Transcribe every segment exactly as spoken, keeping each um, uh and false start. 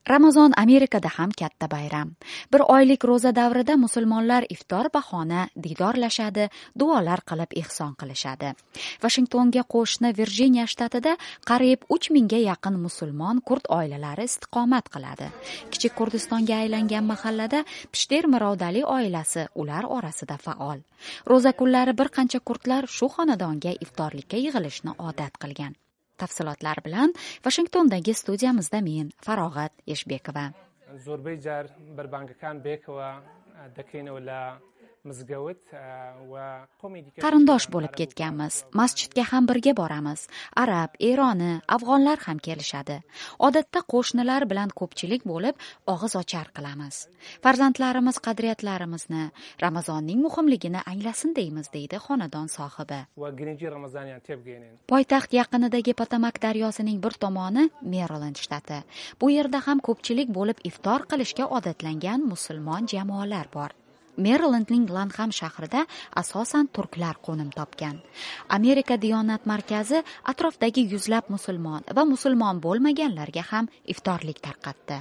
Ramazon Amerikada ham katta bayram. Bir oylik ro'za davrida musulmonlar iftor bahona diydorlashadi, duolar qilib ihson qilishadi. Vashingtonga qo'shni Virjiniya shtatida qariyb uch mingga yaqin musulmon kurd oilalari istiqomat qiladi. Kichik Kurdistonga aylangan mahallada Pishter Mirovdali oilasi ular orasida faol. Ro'za kunlari bir qancha kurdlar shu xonadonga iftorlikka yig'ilishni odat qilgan. Tafsilotlar bilan Washingtondagi studiyamizda men Farog'at Eshbekova. Zo'rbay jar bir bankakan bekova dakinula mizgavit va qarindosh bo'lib ketganmiz. Masjidga ham birga boramiz. Arab, Eroni, afg'onlar ham kelishadi. Odatda qo'shnilar bilan ko'pchilik bo'lib og'iz ochar qilamiz. Farzandlarimiz qadriyatlarimizni, Ramazonning muhimligini anglasin deymiz, deydi xonadon sohibi. Poytaxt yaqinidagi Potomak daryosining bir tomoni Merilend shtati. Bu yerda ham ko'pchilik bo'lib iftor qilishga odatlangan musulmon jamoalar bor. Merilendning Lanham shahrida asosan turklar qo'nim topgan. Amerika Diyonat markazi atrofdagi yuzlab musulmon va musulmon bo'lmaganlarga ham iftorlik tarqatdi.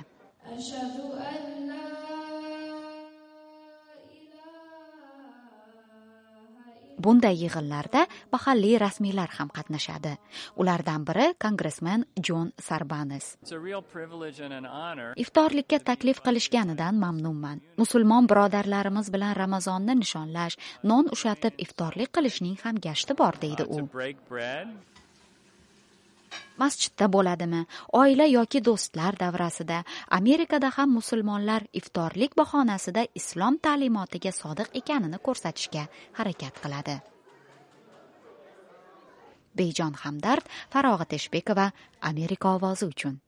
Bunday yig'inlarda mahalliy rasmiylar ham qatnashadi. Ulardan biri kongressmen Jon Sarbanes. Iftorlikka taklif qilishganidan mamnunman. Musulmon birodarlarimiz bilan Ramazonni nishonlash, non ushatib iftorlik qilishning ham gashti bor, deydi u. Masjidda bo'ladimi, oila yoki do'stlar davrasida, Amerikada ham musulmonlar iftorlik bahonasida islom ta'limotiga sodiq ekanini ko'rsatishga harakat qiladi. Beyjon Hamdard, Farog'at Eshbekova, Amerika ovozi uchun.